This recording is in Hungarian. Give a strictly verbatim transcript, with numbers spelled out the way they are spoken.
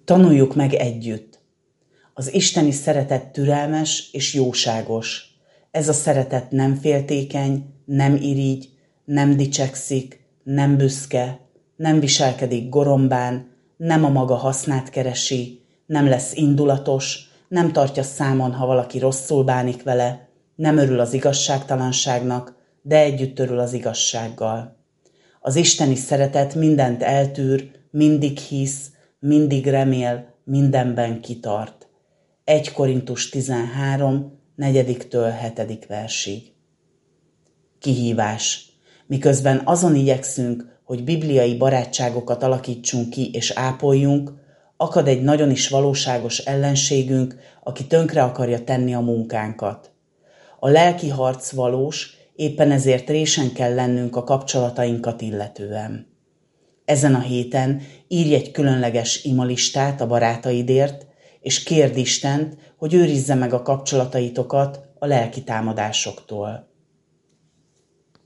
Tanuljuk meg együtt. Az isteni szeretet türelmes és jóságos. Ez a szeretet nem féltékeny, nem irigy, nem dicsekszik, nem büszke, nem viselkedik gorombán, nem a maga hasznát keresi, nem lesz indulatos, nem tartja számon, ha valaki rosszul bánik vele, nem örül az igazságtalanságnak, de együtt örül az igazsággal. Az isteni szeretet mindent eltűr, mindig hisz, mindig remél, mindenben kitart. egy Korintus tizenhárom, negyediktől hetedik versig. Kihívás. Miközben azon igyekszünk, hogy bibliai barátságokat alakítsunk ki és ápoljunk, akad egy nagyon is valóságos ellenségünk, aki tönkre akarja tenni a munkánkat. A lelki harc valós, éppen ezért résen kell lennünk a kapcsolatainkat illetően. Ezen a héten írj egy különleges imalistát a barátaidért, és kérd Istent, hogy őrizze meg a kapcsolataitokat a lelki támadásoktól.